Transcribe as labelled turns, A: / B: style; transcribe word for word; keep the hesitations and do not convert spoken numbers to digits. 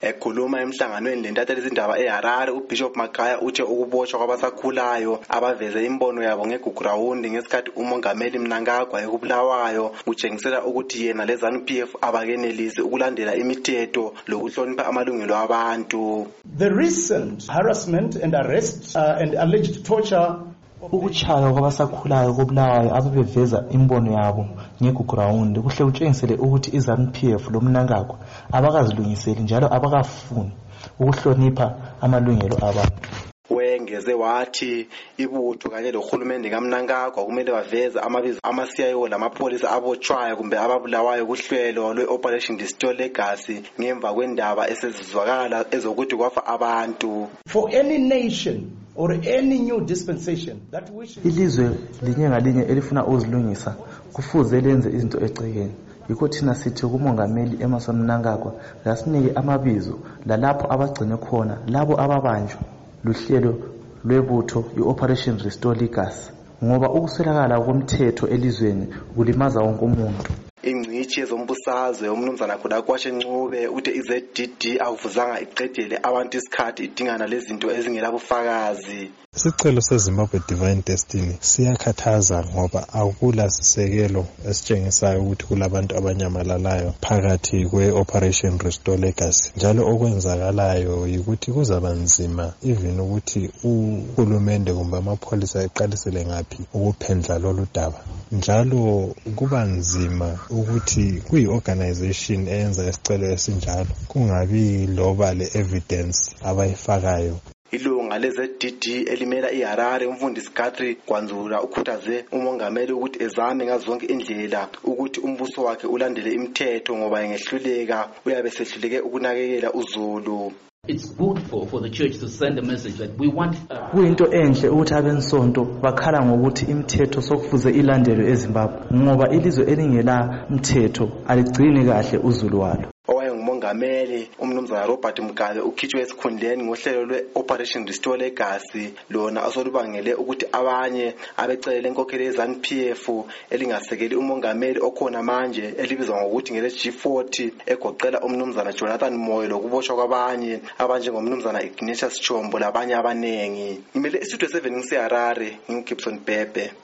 A: Ekhuluma emhlanganweni lentatheli izindaba eHarare, uBishop Magaya uthe ukuboshwa kwabasakhulayo abaveze imbono yabo ngeGugurawundi ngesikhathi umongameli Mnangagwa ekubulawayo kutshengisela ukuthi yena leZANU P F abakenelisi ukulandela imithetho lokuhlonipha amalungelo abantu.
B: The recent harassment and arrest uh, and alleged torture
C: ukuchaya kwabasakhulayo kobulawayo ababeveza imbono yabo ngeGugurawundi kuhle kutshengisele ukuthi iZANU P F lo Mnangagwa abakazilungiseli njalo abakafuni ukuhlonipha amalungelo abantu.
A: Wengeze wathi ibutho kanye lohulumende kaMnangagwa kumele baveze amabizo ama-C I O lamapholisa abotshwayo kumbe ababulawayo kuhlelo lwe-Operation Restore Legacy ngemva kwendaba esezizwakala ezokuthi kwafa abantu.
B: For any nation or any new dispensation that wishes
C: ilizwe linye ngalinye elifuna ukuzilungisa kufuze lenze izinto ecekeni. Yikho thina sithi kumongameli Emmerson Mnangagwa yasinike amabizo lalapho abagcine khona labo ababanjwa luhlelo lwebutho i-Operation Restore Legacy ngoba ukuswelakala komthetho elizweni kulimaza wonke umuntu.
A: Ingcithi yezombusazwe umnumzana Khulakwashe Ncube uthe i-Z D D awuvuzanga iqedele abantu isikhathi idingana lezinto ezingelabufakazi.
D: Isicelo seZimbabwe Divine Destiny siyakhathaza ngoba akula sisekelo esitshengisayo ukuthi kulabantu abanyamalalayo phakathi kwe-Operation Restore Legacy. Njalo okwenzakalayo yikuthi kuzaba nzima even ukuthi uhulumende kumbe amapholisa eqalisele ngaphi ukuphendla lolu daba. Njalo kuba nzima ukuthi kuyi-organization eyenza isicelo esinjalo kungabi loba le-evidence abayifakayo.
A: Ilunga le-Z D D elimela iHarare umfundisi Guthrie Gwanzula ukhuthaze umongameli ukuthi ezame ngazonke indlela ukuthi umbuso wakhe ulandele imithetho ngoba engehluleka uyabe sehluleke ukunakekela uZulu.
E: It's good for, for the church to send a message that we want uh,
C: kuyinto enhle ukuthi abensonto bakhala ngokuthi imithetho sokufuze ilandelwe eZimbabwe ngoba ilizwe elingela mthetho aligcini kahle uZulu walo.
A: Owayengumongameli umnumzana Robert Mugabe ukhitshwe esikhundleni ngohlelo lwe-Operation Restore Legacy lona asolubangele ukuthi abanye abecelele inkokheli yeZANU P F elingasekeli umongameli okhona manje elibizwa ngokuthi ngele G forty egoqela umnumzana Jonathan Moyo lokuboshwa kwabanye abanjengomnumzana Ignatius Chombo labanye abanengi. Imele istudio seven ngiseHarare, nginguGibson Bhebhe.